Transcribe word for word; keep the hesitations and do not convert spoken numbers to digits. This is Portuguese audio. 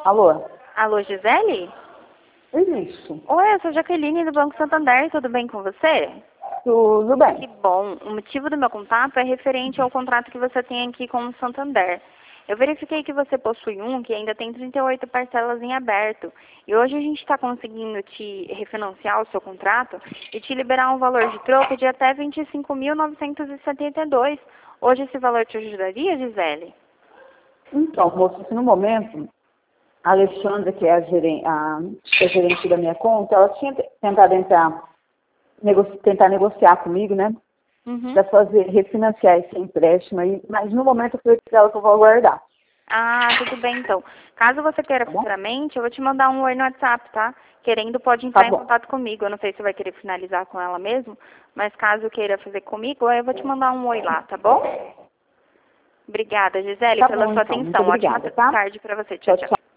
Alô? Alô, Gisele? Isso. Oi, eu sou Jaqueline do Banco Santander, tudo bem com você? Tudo Que bem. bom. O motivo do meu contato é referente ao contrato que você tem aqui com o Santander. Eu verifiquei que você possui um que ainda tem trinta e oito parcelas em aberto. E hoje a gente está conseguindo te refinanciar o seu contrato e te liberar um valor de troco de até vinte e cinco mil novecentos e setenta e dois. Hoje esse valor te ajudaria, Gisele? Então, moço, se no momento, a Alexandra, que é a gerente, a, que é a gerente da minha conta, ela tinha tentado entrar, nego, tentar negociar comigo, né? Uhum. Para fazer, refinanciar esse empréstimo aí, mas no momento eu falei para ela que eu vou aguardar. Ah, tudo bem então. Caso você queira Tá bom? futuramente, eu vou te mandar um oi no WhatsApp, tá? Querendo, pode Tá entrar em bom. contato comigo. Eu não sei se vai querer finalizar com ela mesmo, mas caso queira fazer comigo, eu vou te mandar um oi lá, tá bom? Obrigada, Gisele, Tá pela bom, sua então. Muito atenção. Ótima obrigada, tá? tarde para você. Tchau, Tchau, tchau. tchau.